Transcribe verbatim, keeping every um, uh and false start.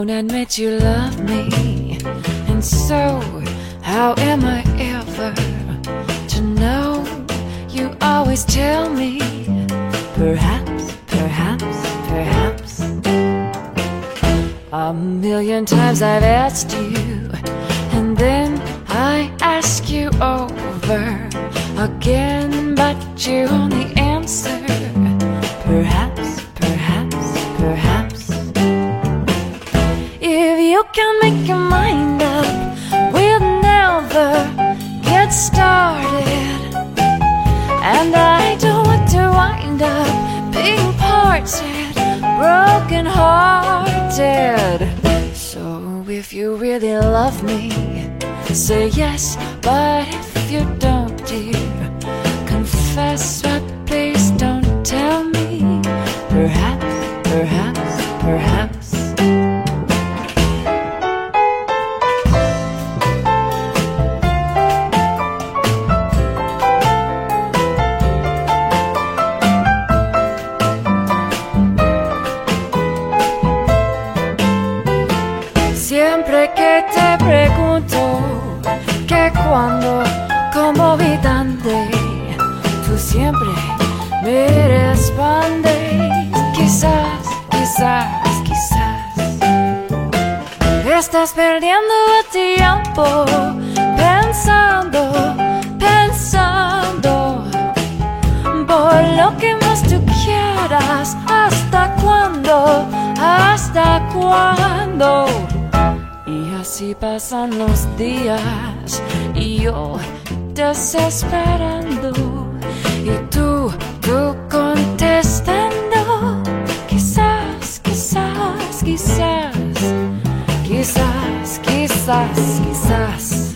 won't admit you love me. And so, how am I ever to know? You always tell me, perhaps, perhaps, perhaps. A million times I've asked you, and then I ask you over again, but you only answer, perhaps, perhaps, perhaps. If you can make your mind up, we'll never get started. And I don't want to wind up being parted, broken hearted. So if you really love me, say yes, but if you don't, dear, confess, but please don't tell me, perhaps, perhaps, perhaps. Siempre que te pregunto que cuando, como y dónde, tú siempre me respondes, quizás, quizás, quizás. Estás perdiendo el tiempo pensando, pensando, por lo que más tú quieras. ¿Hasta cuándo? ¿Hasta cuándo? Y así pasan los días y yo desesperando y tú, tú contestando, quizás, quizás, quizás, quizás, quizás, quizás.